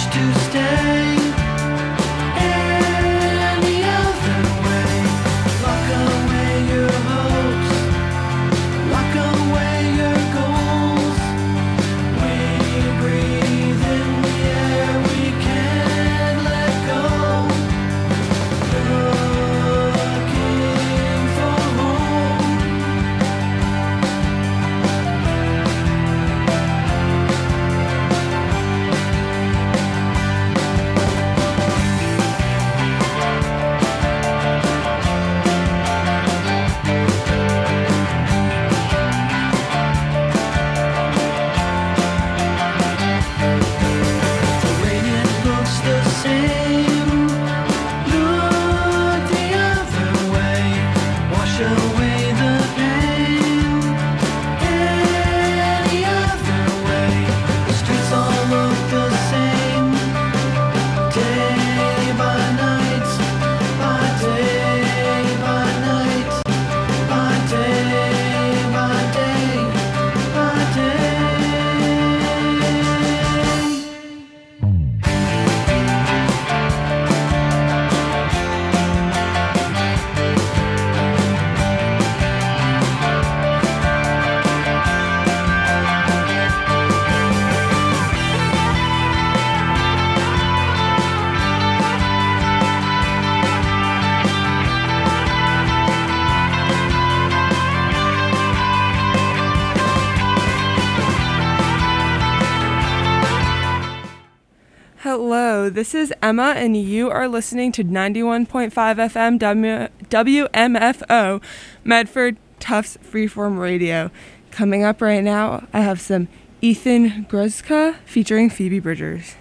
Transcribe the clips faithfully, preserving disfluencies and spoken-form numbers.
Hello, this is Emma, and you are listening to ninety-one point five F M w- W M F O, Medford Tufts Freeform Radio. Coming up right now, I have some Ethan Gruszka featuring Phoebe Bridgers.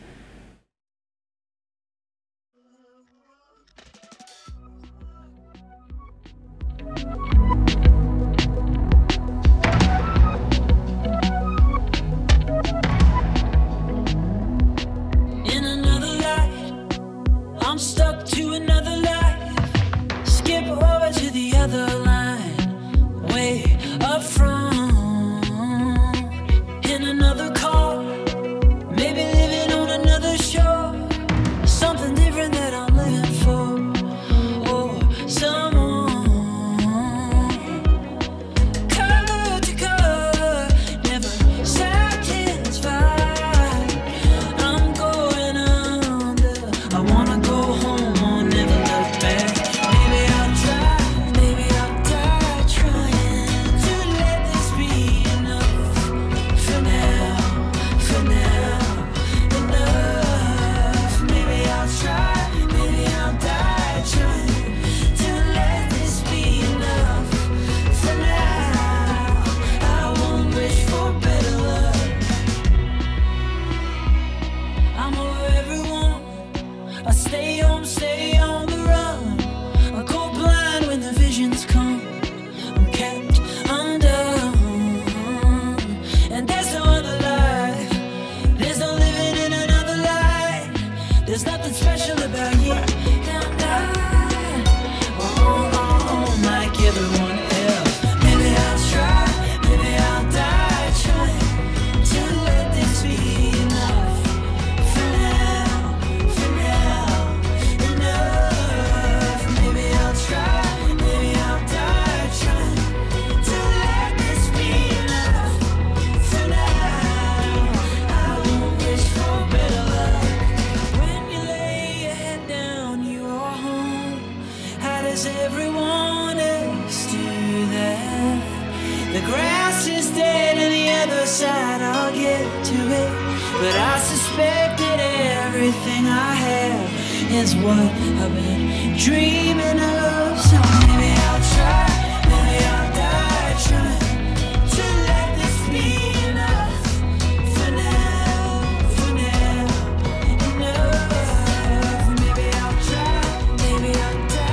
I'm stuck to another life. Skip over to the other line, way up front. In another car, maybe living on another shore. Something different that I'm living for. Oh, someone. Color to color, never satisfied. I'm going under. I wanna go. There's nothing special about you and I. Oh, oh, oh, like everyone else. Maybe I'll try, maybe I'll die trying to let this be enough. For now, for now, enough. Maybe I'll try, maybe I'll die trying to let this be enough. For now, I won't wish for better luck. Does everyone else do that? The grass is dead on the other side, I'll get to it. But I suspect that everything I have is what I've been dreaming of. So maybe I'll try, maybe I'll die trying to let this be enough. For now, for now, enough. Maybe I'll try, maybe I'll die.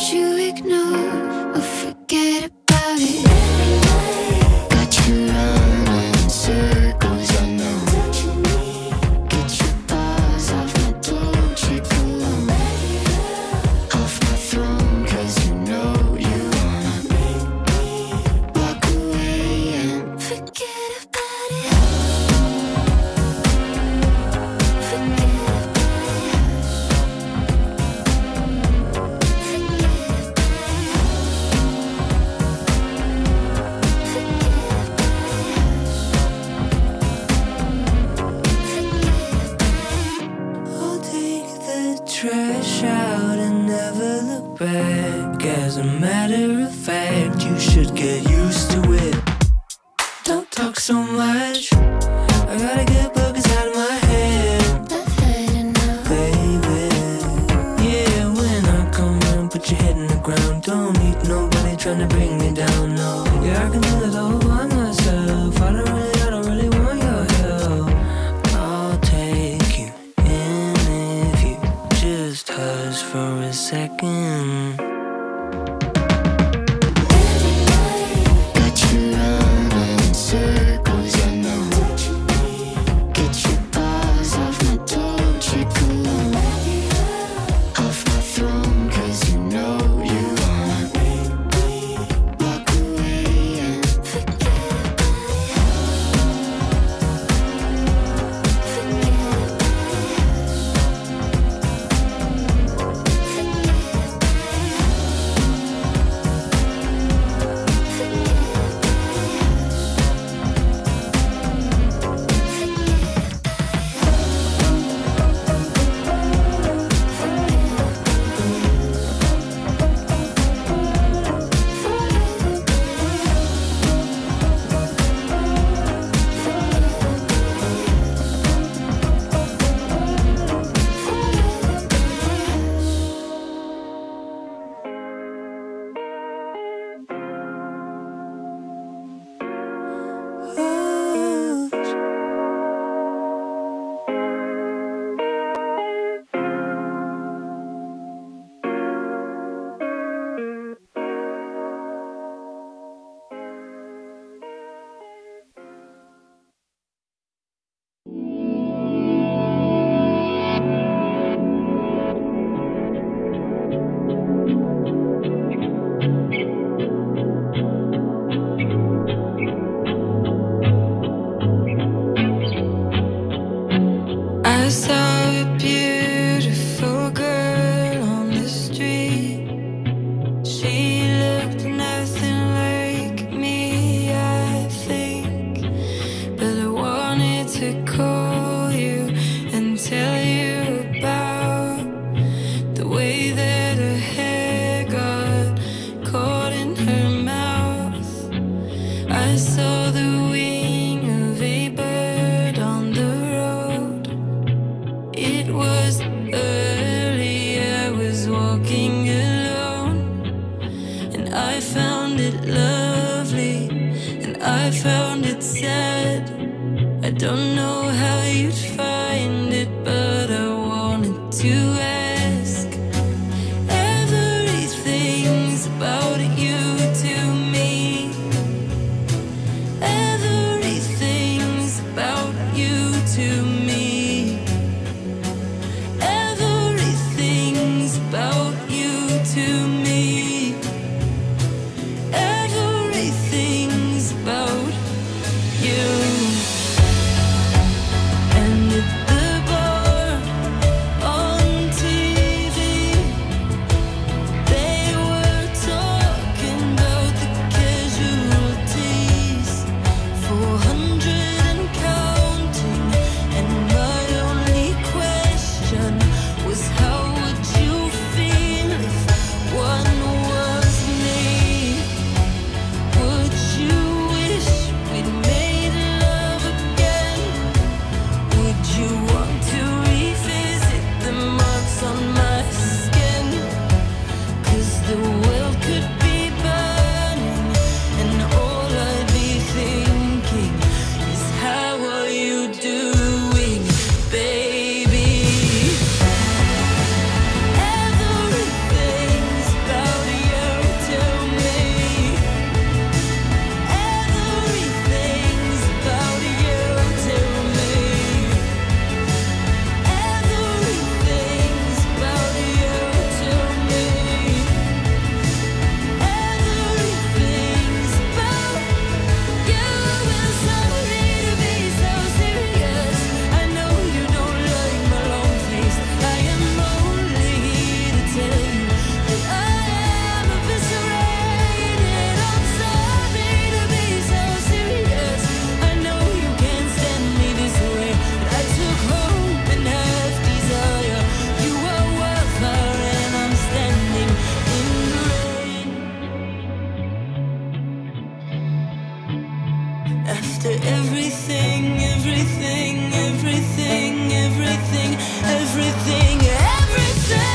you ignore or forget about it. Got you running circles, I know. Get your paws off my Dolce cologne, off my throne, 'cause you know you wanna walk away and forget about it. Forget about it. I'll take the trash out and never look back. As a matter of fact, you should get used to it. Don't talk so much, I gotta get buggers out of my head, I've had enough. baby. Yeah, when I come around, put your head in the ground. Don't need nobody trying to bring me down, no. Yeah, I can do it all by myself. I don't really, I don't really want your help. I'll take you in if you just hush for a second. Got you running circles, I know. Get your paws off my Dolce cologne, off my throne, 'cause you know you wanna walk away and forget about it. Forget about I saw a beautiful girl on the street. She looked nothing like me, I think. But I wanted to call you and tell you about the way that her hair got caught in her mouth. I saw the wing of a bird on the road. It was early, I was walking alone, and I found it lovely, and I found it sad. I don't know how you'd find it, but I wanted to ask. Everything's about you to me. Everything's about you to me. Everything's about you to me. Everything's about you. And at the bar on T V, they were talking about the casualties, four hundred and counting. And my only question was, how would you feel if one was me? Would you wish we'd made love again? Would you want to revisit the marks on my skin? 'Cause the world could be burning, and all I'd be thinking is, how are you doing, baby? Everything's about everything, everything, everything, everything, everything, everything.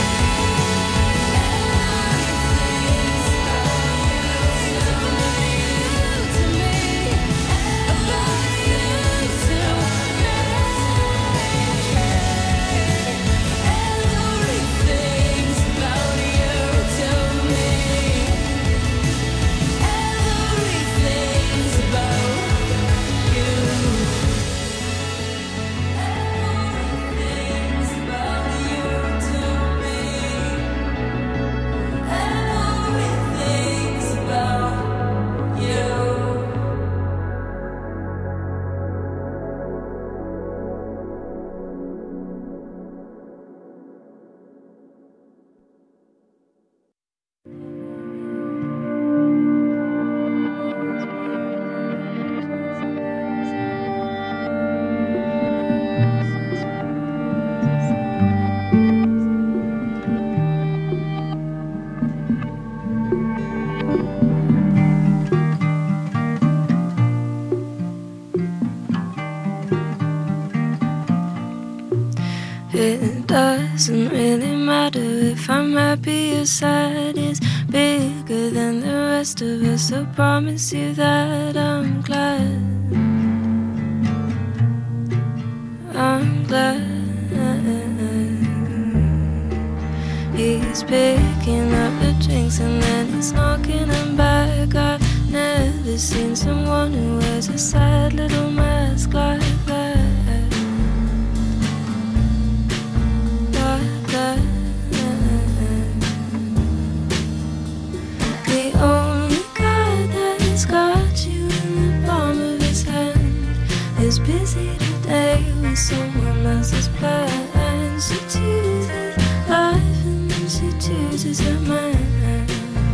It doesn't really matter if I'm happy or sad. It's bigger than the rest of us. I promise you that I'm glad. I'm glad. He's picking up the drinks and then he's knocking them back. I've never seen someone who wears a sad little mask like that. The only guy that has got you in the palm of his hand is busy today with someone else's plans. She chooses life and then she chooses a man.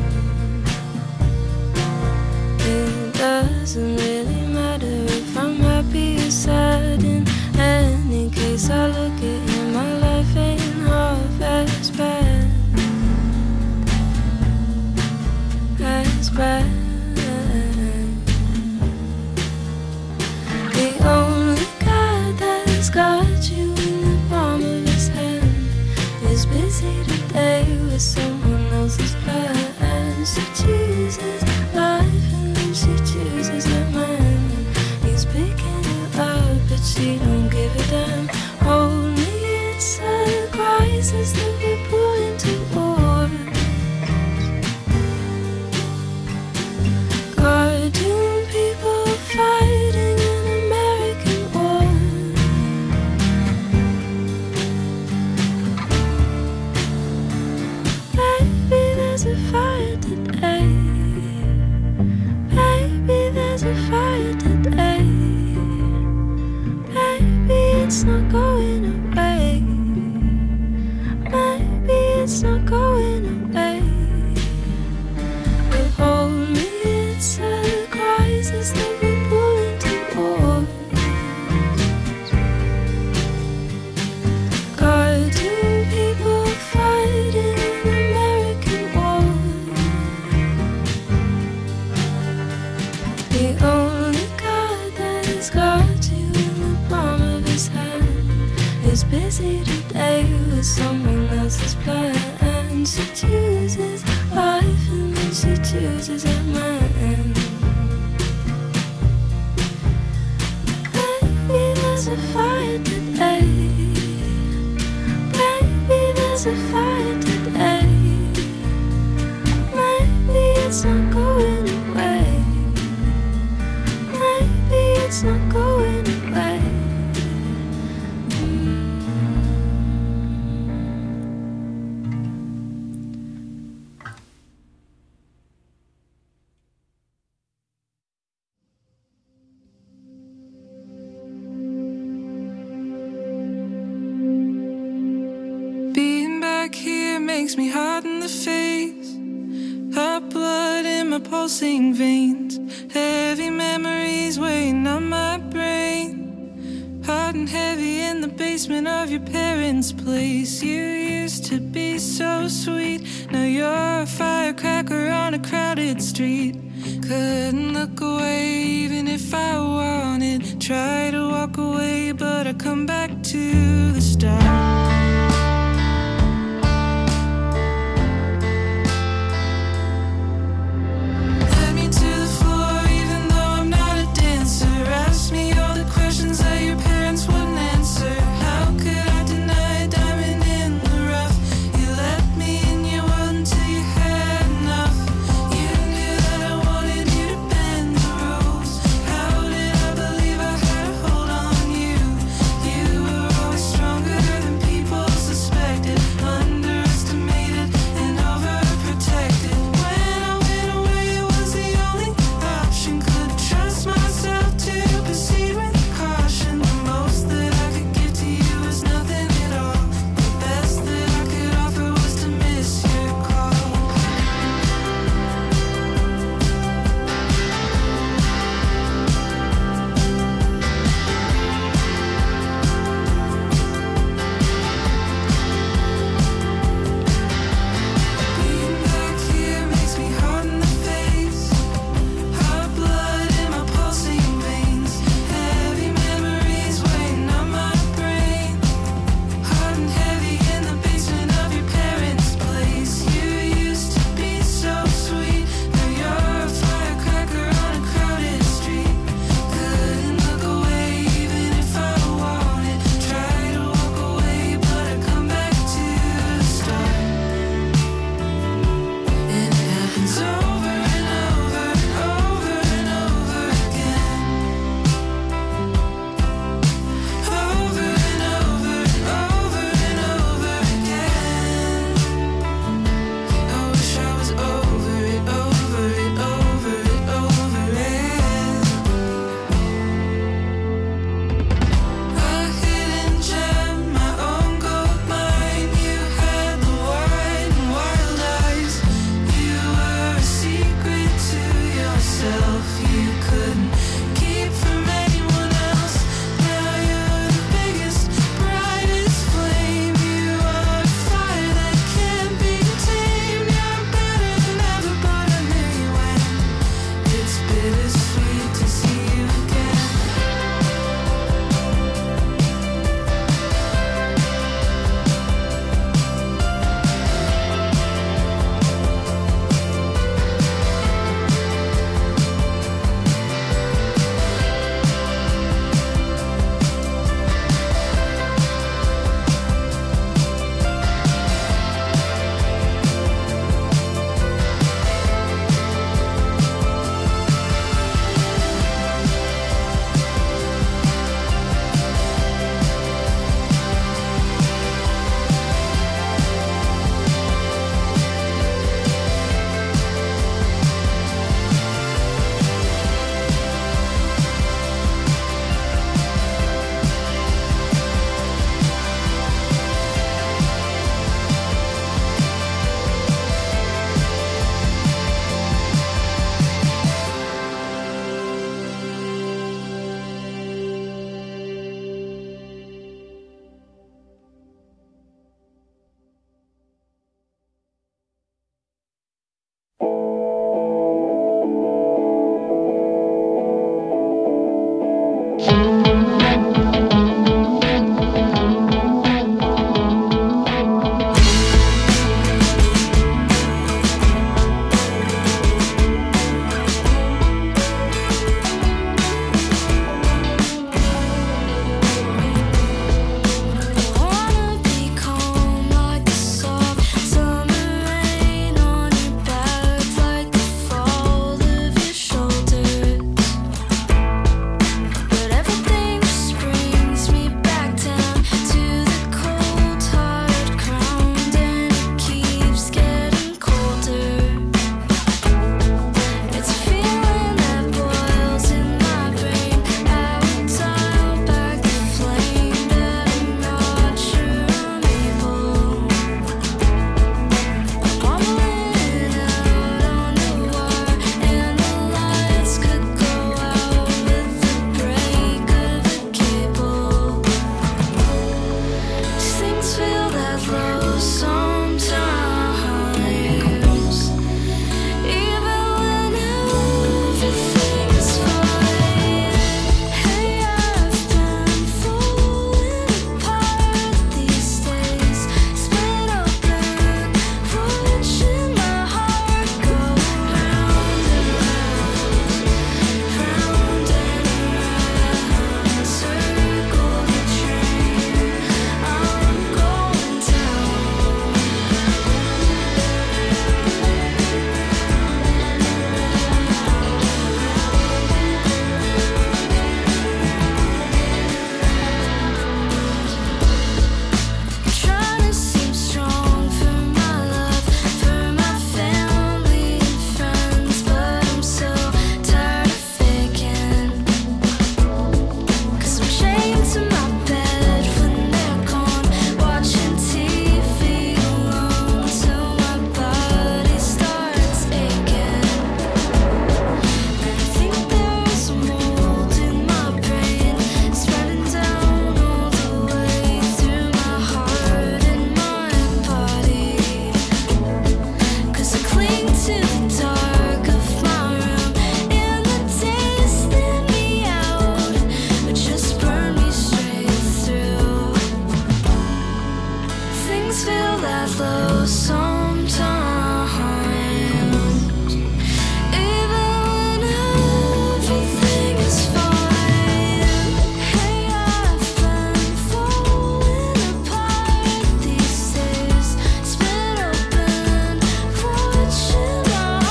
It doesn't really matter if I'm happy or sad. In any case I look at him, my life ain't half as bad, as bad. The only guy that's got you in the palm of his hand is busy today with someone else's plans. She chooses life and then she chooses a man. He's picking her up but she don't give a damn. Hold me, it's a crisis that we're pulling towards. Cartoon people fighting an American war. Baby, there's a fire today. Baby, there's a fire today. Baby, it's not going away. Maybe it's not going away. But hold me, it's a crisis that we're pulling towards. Cartoon people fighting an American war. The only guy that has got you in the palm of his hand is busy today with someone else's plan. She chooses life and then she chooses a man. Baby, there's a fire today. Baby, there's a fire today. Maybe it's not going away. Maybe it's not going away. Makes me hot in the face, hot blood in my pulsing veins, heavy memories weighing on my brain, hot and heavy in the basement of your parents' place. You used to be so sweet, now you're a firecracker on a crowded street. couldn't look away even if I wanted. Try to walk away, but I come back to the start. People to the dark of my room, and the days thin me out, but just burn me straight through. Things feel that low sometimes, even when everything is fine. Hey, I've been falling apart these days. Split open, watching my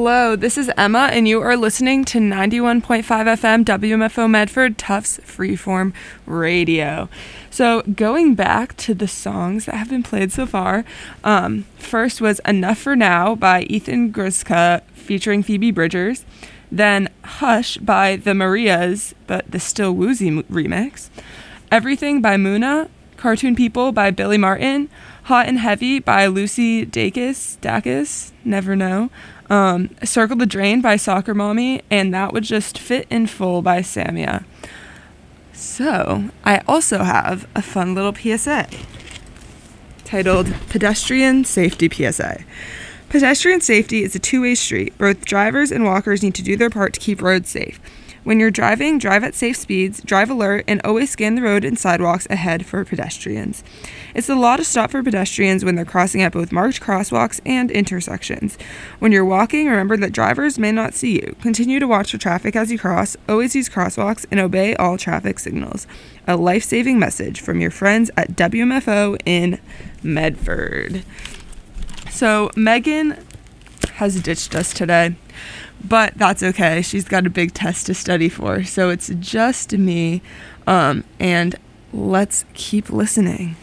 Hello, this is Emma, and you are listening to ninety-one point five F M W M F O Medford Tufts Freeform Radio. So going back to the songs that have been played so far, um, first was Enough for Now by Ethan Gruska featuring Phoebe Bridgers, then Hush by the Marias, but the Still Woozy m- remix, Everything by Muna, Cartoon People by Billy Martin, Hot and Heavy by Lucy Dacus, Dacus, never know, um, Circle the Drain by Soccer Mommy, and That Would Just Fit in Full by Samia. So, I also have a fun little P S A titled Pedestrian Safety P S A. Pedestrian safety is a two-way street. Both drivers and walkers need to do their part to keep roads safe. When you're driving, drive at safe speeds, drive alert, and always scan the road and sidewalks ahead for pedestrians. It's the law to stop for pedestrians when they're crossing at both marked crosswalks and intersections. When you're walking, remember that drivers may not see you. Continue to watch for traffic as you cross, always use crosswalks, and obey all traffic signals. A life-saving message from your friends at W M F O in Medford. So, Megan has ditched us today. But that's okay. She's got a big test to study for. So it's just me. Um, and let's keep listening.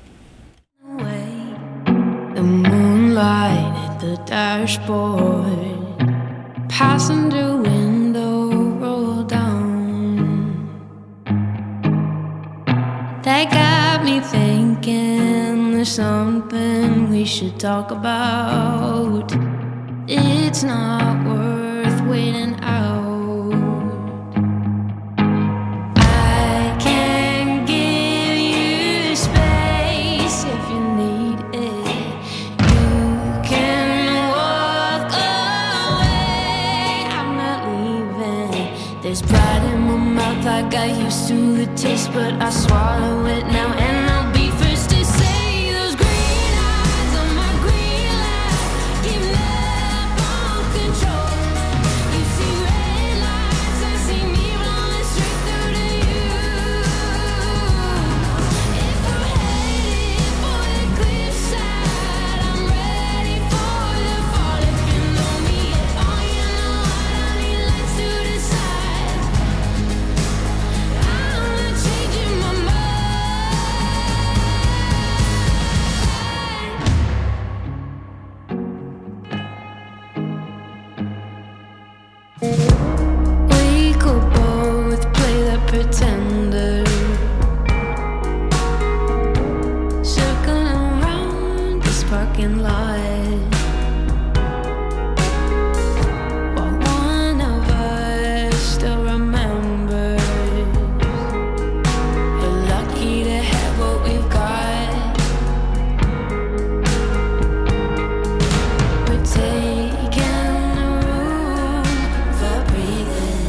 The moonlight at the dashboard, passenger window roll down. That got me thinking there's something we should talk about. It's not worth waiting out. I can give you space if you need it. You can walk away. I'm not leaving. There's pride in my mouth. I got used to the taste, but I swallow it now, and I'll be first to say those green eyes on my green light give me control. You see red lights, I see me rolling straight through to you. If we're headed for the cliffside, I'm ready for the fall. If you know me at all, you know I don't need lights to decide. I'm not changing my mind. We could both play the pretender, circling around this parking lot, while one of us still remembers. We're lucky to have what we've got. We're taking the room for breathing.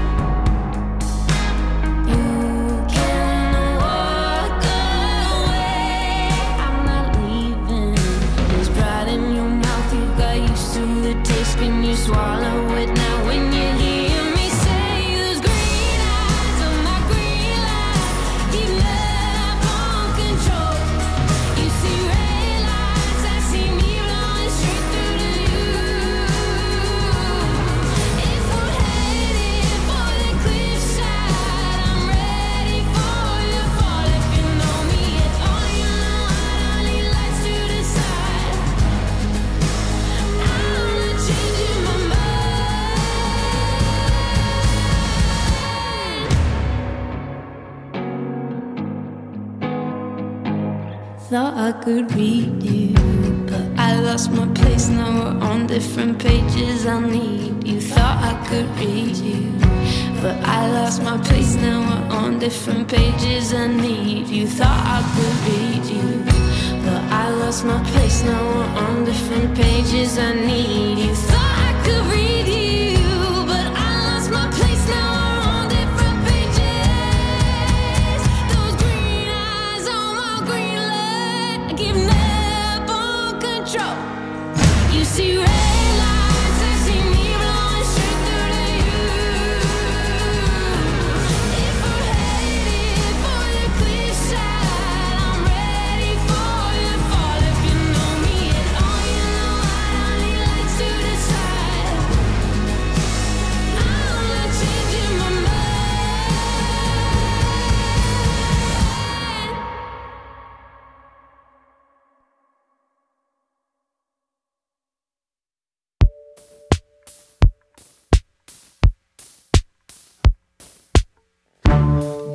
You can walk away. I'm not leaving. There's pride in your mouth. You got used to the taste. Can you swallow it now when you hear me say those green eyes on my green light keep me up on control. You see red lights, I see me rolling straight through to you. If we're headed for the cliffside, I'm ready for the fall. If you know me at all, you know I don't need lights to decide. I'm not changing my mind. Thought I could read you, but I lost my place. Now we're on different pages. I need you. Thought I could read you, but I lost my place. Now we're on different pages. I need you. Thought I could read you, but I lost my place. Now we're on different pages. I need you. Thought I could read you, but I lost my place. Now we're on different pages. Those green eyes on my green light give me up on control. You see red lights, I see me rolling straight through to you. If we're headed for the cliffside, I'm ready for the fall. If you know me at all, you know I don't need lights to decide.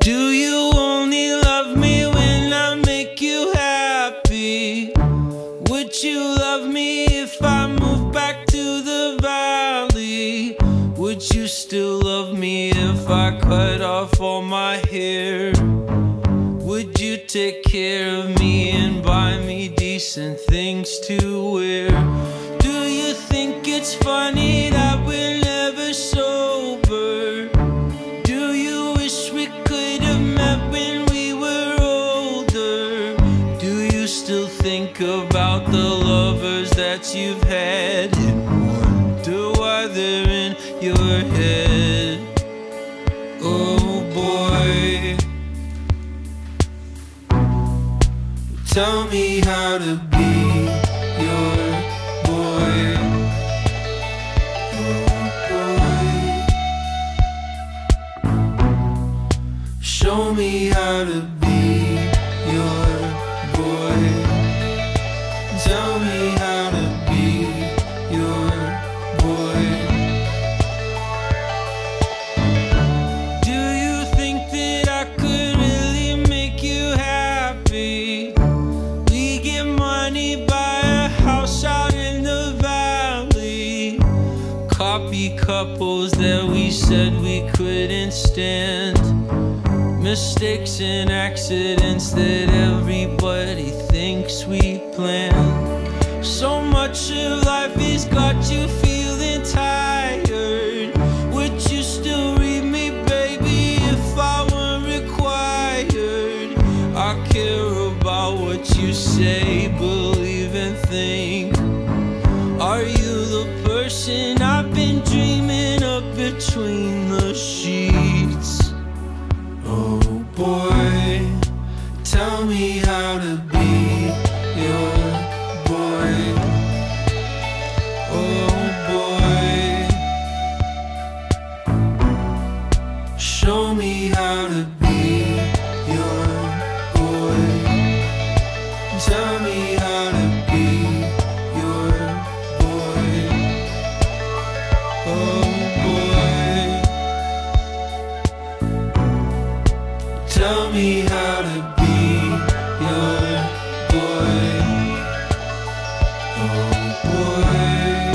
Do you only love me when I make you happy? Would you love me if I moved back to the valley? Would you still love me if I cut off all my hair? Would you take care of me and buy me decent things to wear? Do you think it's funny that we're never sober? Do you wish we could have met when we were older? Do you still think about the lovers that you've had and wonder why they're in your head? Oh boy, tell me how to be your boy. Oh boy, show me how to be your boy. Tell me how to be your boy. Do you think that I could really make you happy? We get money, buy a house out in the valley, copy couples that we said we couldn't stand, mistakes and accidents that everybody thinks we planned. So much of life has got you feeling tired. Would you still read me, baby, if I weren't required? I care about what you say, believe and think. Are you the person I've been dreaming of between the sheets? Oh boy, tell me how to be your boy. Oh boy, show me how to be your boy. Tell me how to be your boy. Oh boy, tell me how to be your boy. Oh boy,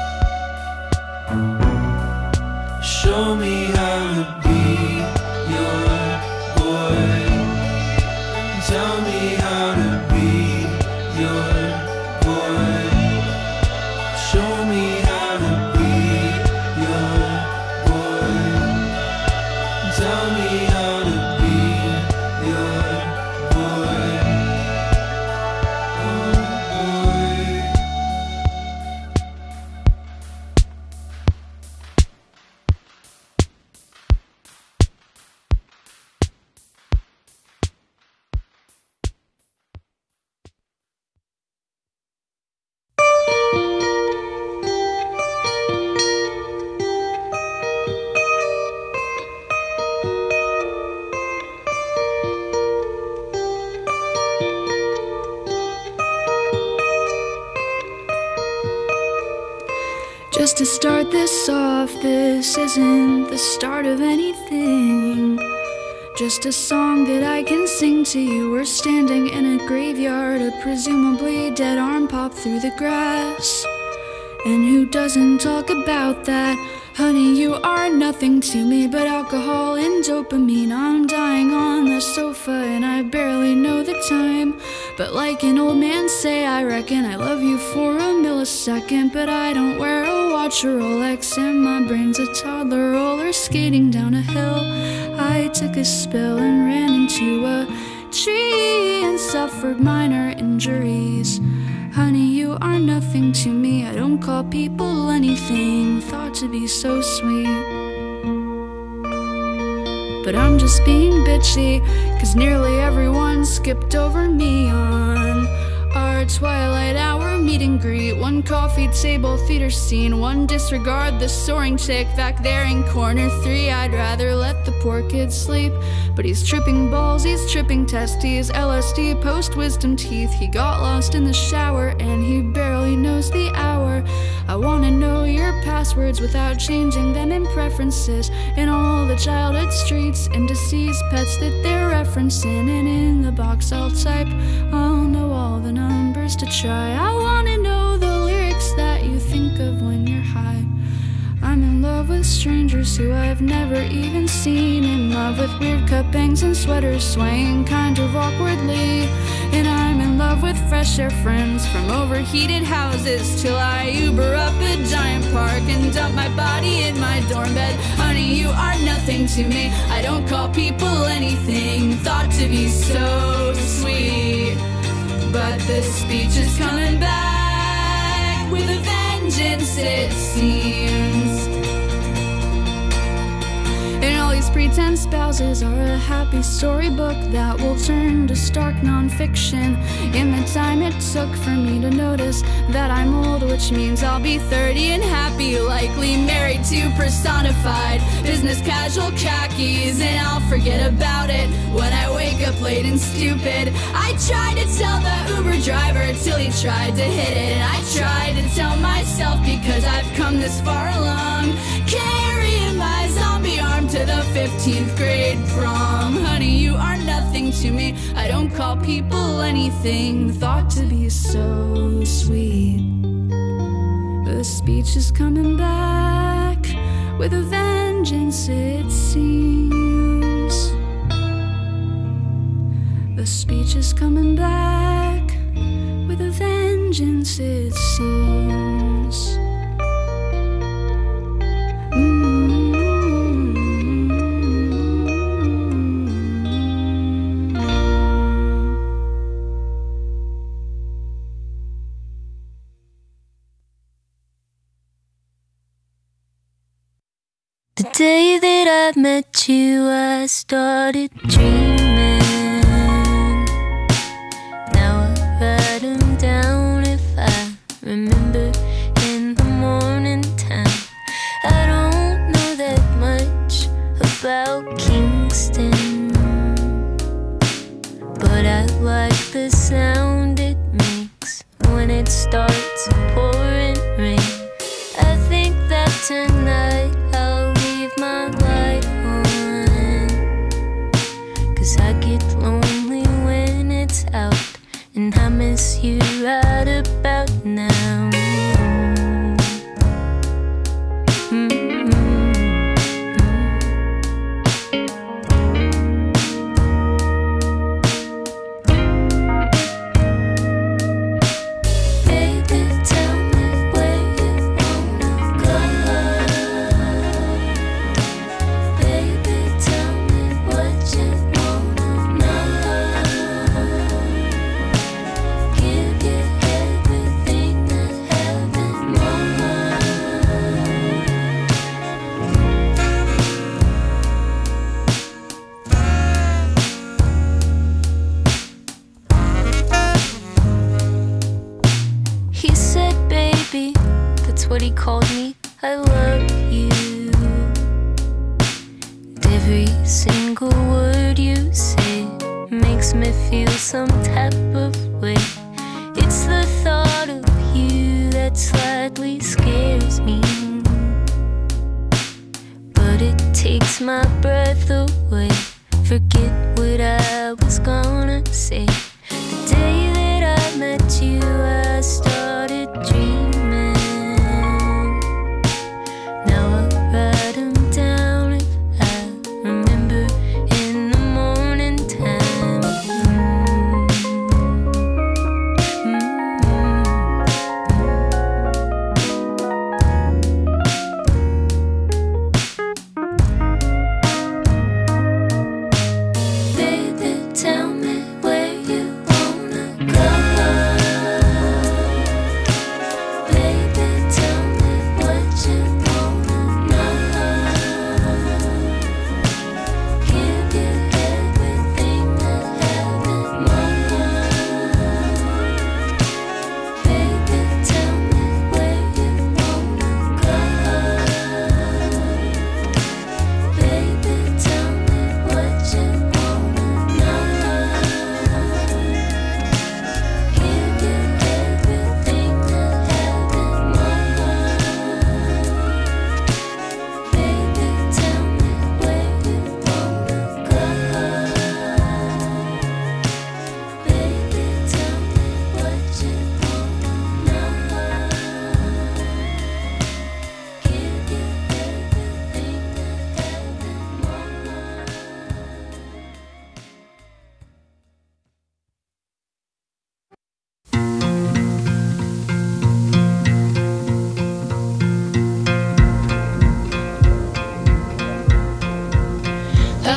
show me how to be your boy. Tell me how to be your boy. Show me how to be your boy. Tell me how to be your boy. Oh boy. Just to start this off, this isn't the start of anything. Just a song that I can sing to you. We're standing in a graveyard, a presumably dead arm popped through the grass. And who doesn't talk about that? Honey, you are nothing to me but alcohol and dopamine. I'm dying on the sofa and I barely know the time. But like an old man say, I reckon I love you for a millisecond. But I don't wear a watch or Rolex and my brain's a toddler roller skating down a hill. I took a spill and ran into a tree and suffered minor injuries. Honey, you are nothing to me. I don't call people anything, thought to be so sweet. But I'm just being bitchy, cause nearly everyone skipped over me on our a twilight hour meet and greet, one coffee table theater scene, one disregard the soaring chick back there in corner three. I'd rather let the poor kid sleep, but he's tripping balls, he's tripping testes, L S D post-wisdom teeth. He got lost in the shower and he barely knows the hour. I wanna know your passwords without changing them in preferences, in all the childhood streets and deceased pets that they're referencing. And in the box I'll type, I'll know all the numbers to try. I wanna know the lyrics that you think of when you're high. I'm in love with strangers who I've never even seen, in love with weird cut bangs and sweaters swaying kind of awkwardly. And I'm in love with fresh air friends from overheated houses, till I Uber up a giant park and dump my body in my dorm bed. Honey, you are nothing to me. I don't call people anything, thought to be so sweet. But the speech is coming back with a vengeance, it seems. And all these pretend spouses are a happy storybook that will turn to stark nonfiction. In the time it took for me to notice that I'm old, which means I'll be thirty and happy, likely married to personified business casual khakis. And I'll forget about it when I wake up late and stupid. I tried to tell the Uber driver till he tried to hit it, and I tried to tell myself because I've come this far along, carrying my zombie arm to the fifteenth grade prom. Honey, you are nothing to me. I don't call people anything, thought to be so sweet. The speech is coming back with a vengeance, it seems. The speech is coming back with a vengeance, it seems. The day that I met you, I started dreaming. Now I write them down if I remember in the morning time. I don't know that much about Kingston, but I like the sound it makes when it starts pouring rain. I think that tonight I'll leave my light on, 'cause I get lonely when it's out, and I miss you right about now. Mm-hmm. Baby, tell me where you wanna go. Baby, tell me what you wanna know. Give you everything that heaven wants. He said, baby, that's what he called me, I love you. And every single word you say makes me feel some type of way. It's the thought of you that slightly scares me, but it takes my breath away. Forget what I was gonna say. The day that I met you, I started dreaming. Now I write them down if I remember in the morning time. Baby, tell me where you wanna go.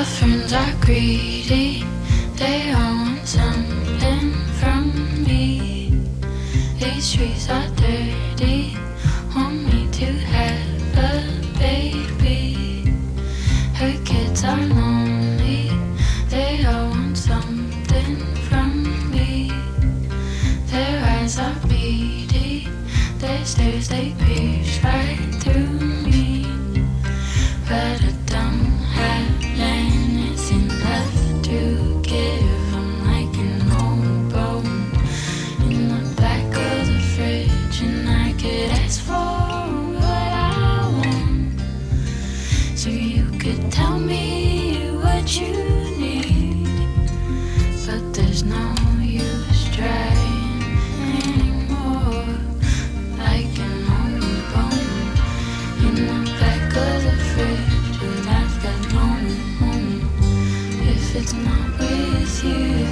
Your friends are greedy, they all want something from me. These streets are dirty, want me to have a baby. Her kids are lonely, they all want something from me. Their eyes are beady, their stares they pierce right through me. But I don't have anything left to give. I'm like an old bone in the back of the fridge, and I could ask for what I want. So you could tell me what you need, but there's no use trying anymore. Like an old bone in the back of the fridge, but I've got no home if it's not with you.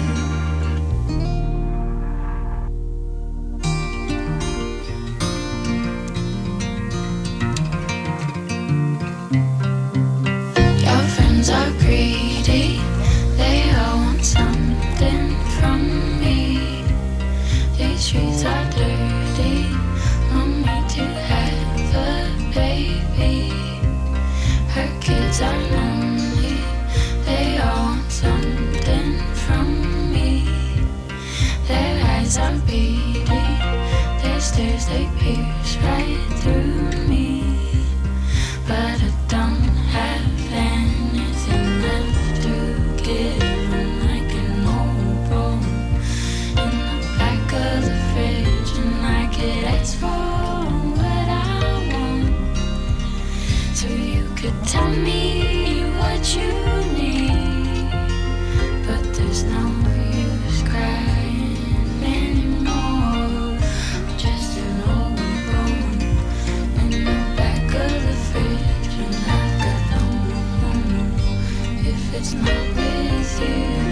Your friends are greedy, they all want something from me. These streets are dirty, want me to have a baby. Her kids are lonely, they all want something from me. Their eyes are beady, their stares they pierce right through me. But I don't have anything left to give. I'm like an old bone in the back of the fridge, and I could ask for what I want. So you could tell me what you need, but there's no use crying anymore. Just an old bone in the back of the fridge, and I've got no home if it's not with you.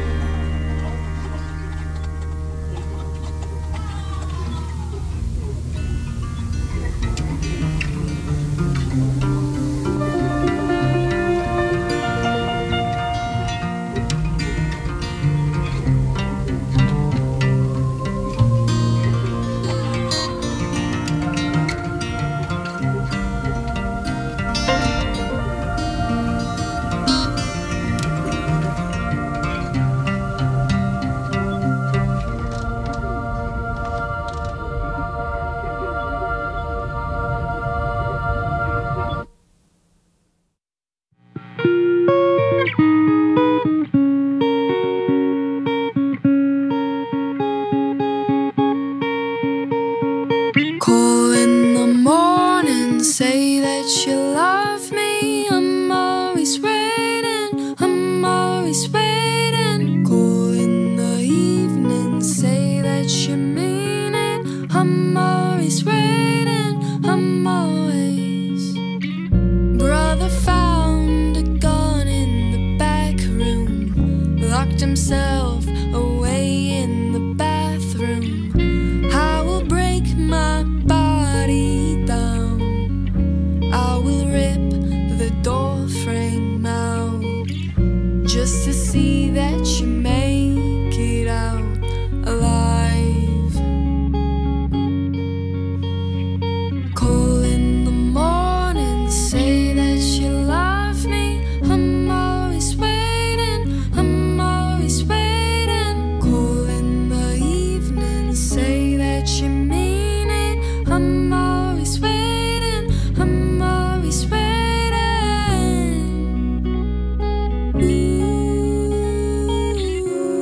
Call in the morning, say that you love me. I'm always waiting, I'm always waiting. Call in the evening, say that you mean it. I'm always waiting, I'm always. Brother found a gun in the back room, locked himself away in the bathroom. I will break my body down, I will rip the door frame out, just to see that you make it out alive. Call in the morning, say that you love me. I'm always waiting, I'm always waiting. Call in the evening, say that you mean it. I'm always waiting, I'm always waiting. Ooh.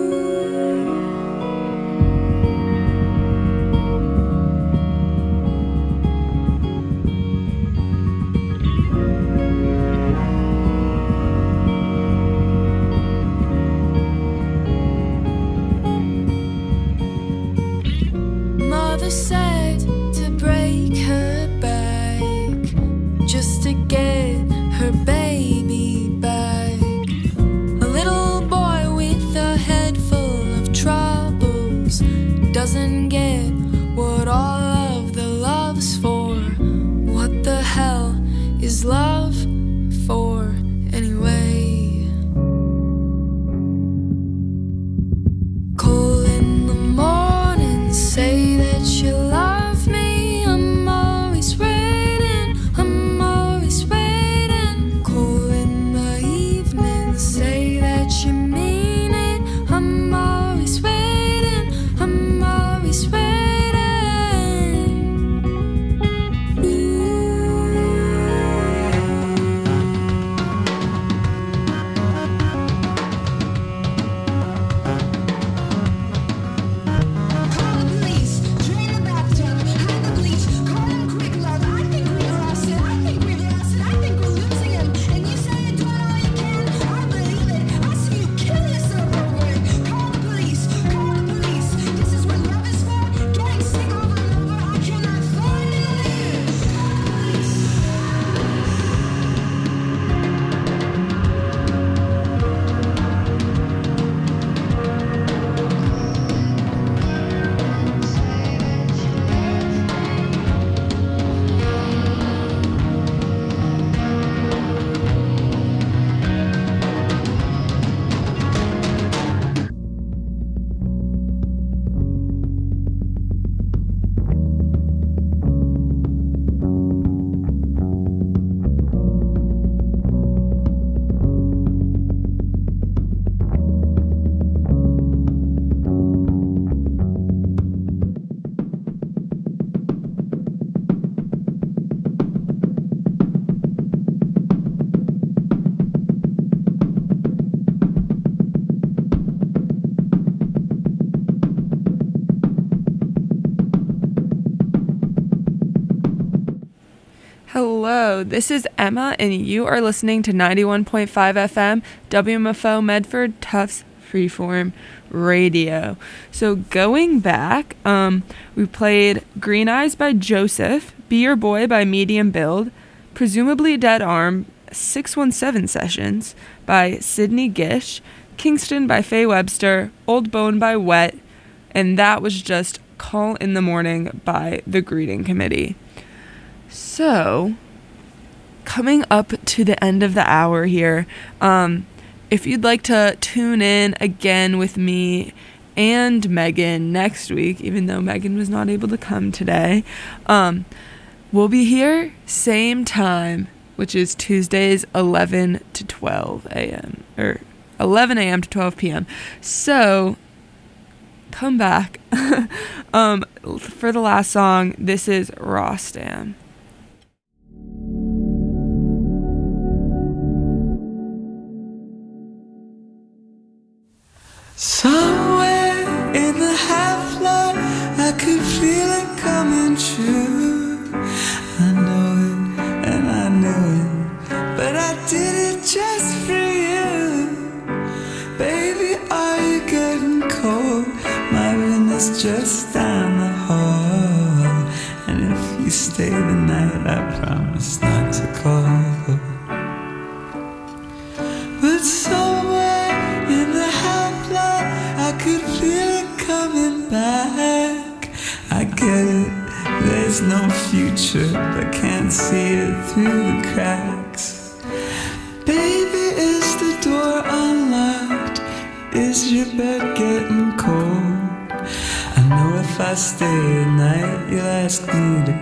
So this is Emma, and you are listening to ninety-one point five F M, W M F O Medford, Tufts Freeform Radio. So going back, um, we played Green Eyes by Joseph, Be Your Boy by Medium Build, Presumably Dead Arm, six one seven Sessions by Sydney Gish, Kingston by Faye Webster, Old Bone by Wet, and that was just Call in the Morning by The Greeting Committee. So, coming up to the end of the hour here, um, if you'd like to tune in again with me and Megan next week, even though Megan was not able to come today, um, we'll be here same time, which is Tuesdays eleven to twelve a.m. or eleven a.m. to twelve p.m. So, come back. um, for the last song, this is Rostam. Somewhere in the half-light, I could feel it coming true. I know it, and I knew it, but I did it just for you. Baby, are you getting cold? My room is just down the hall, and if you stay the night, I promise not to call. But somewhere in the half-light, I could feel it coming back. I get it, there's no future, but can't see it through the cracks. Baby, is the door unlocked? Is your bed getting cold? I know if I stay at night, you'll ask me to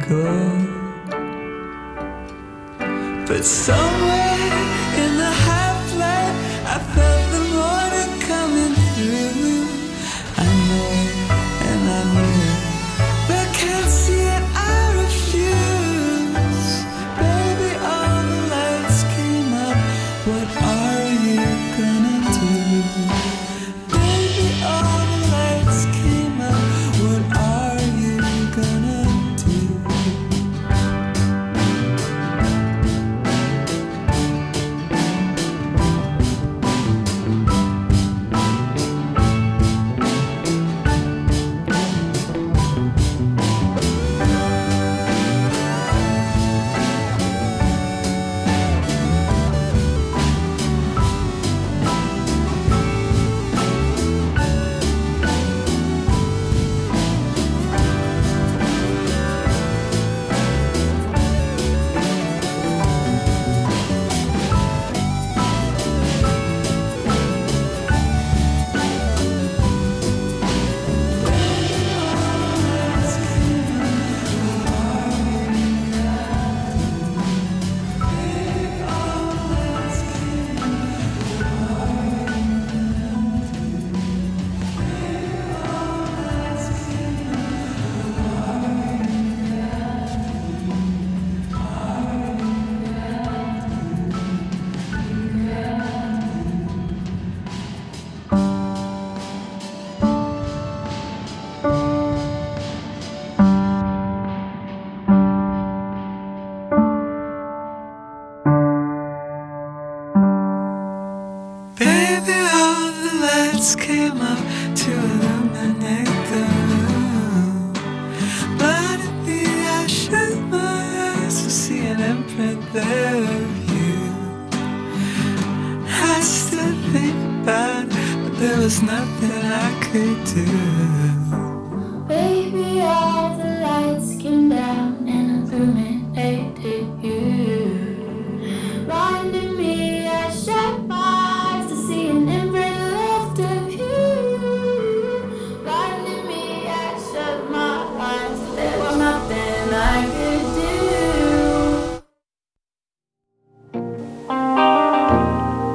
go. But somewhere in the half-light, I felt the morning coming through. I know it, and I knew it, but can't see it, I refuse. Baby, all the lights came up, what are you gonna do? Baby, all the lights came up, what are you gonna do? Baby, all the lights came up to illuminate the room. Blinded me, I shut my eyes to see an imprint there of you. I still think about it, but there was nothing I could do. Baby, all the lights came down.